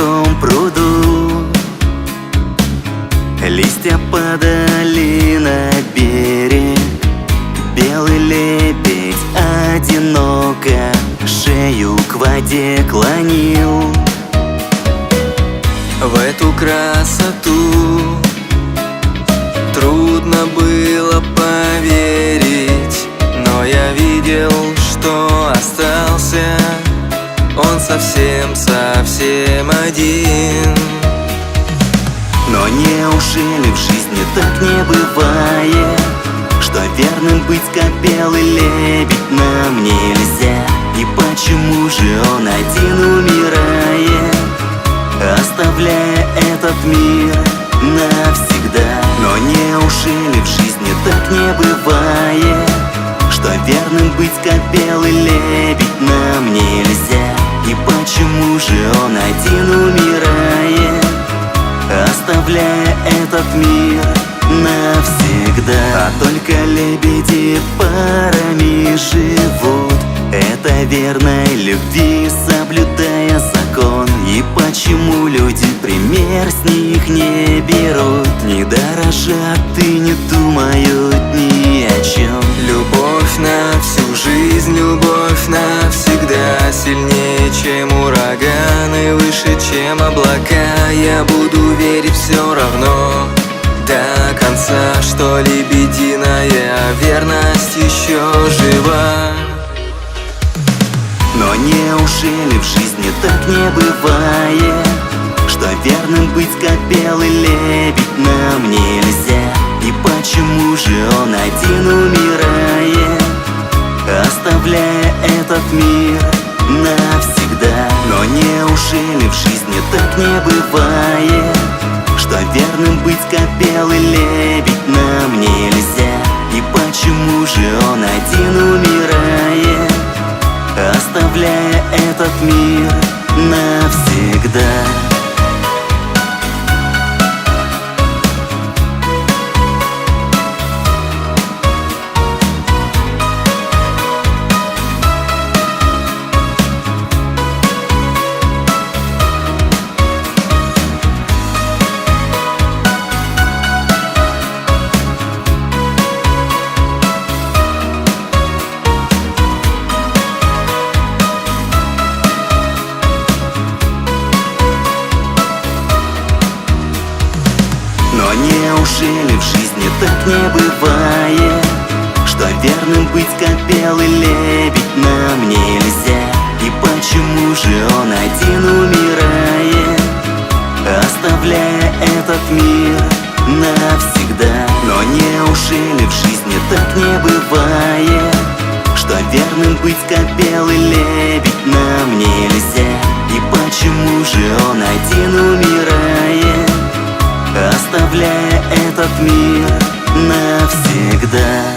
тихом пруду. Листья падали на берег, белый лебедь одиноко шею к воде клонил. В эту красоту трудно было поверить, но я видел, что остался он совсем один. Но неужели в жизни так не бывает, что верным быть, как белый лебедь, нам нельзя? И почему же он один умирает, оставляя этот мир навсегда? Но неужели в жизни так не бывает, что верным быть, как белый лебедь, нам нельзя? И почему же он один умирает, оставляя этот мир навсегда? А только лебеди парами живут, это верной любви соблюдая закон. И почему люди пример с них не берут, не дорожат и не думают ни о чем? Любовь на всю жизнь, любовь навсегда, сильнее, чем ураганы, выше, чем облака. Я буду верить все равно до конца, что лебединая верность еще жива. Но неужели в жизни так не бывает, что верным быть, как белый лебедь, нам нельзя? И почему же он один умирает, оставляя этот мир навсегда? Но неужели в жизни так не бывает, что верным быть, как белый лебедь, нам нельзя? И почему же он один умирает, оставляя этот мир навсегда? Но неужели в жизни так не бывает, что верным быть, как белый лебедь, нам нельзя? И почему же он один умирает, оставляя этот мир навсегда? Но неужели в жизни так не бывает, что верным быть, как белый лебедь, нам нельзя? И почему же он один умирает, оставляя этот мир навсегда?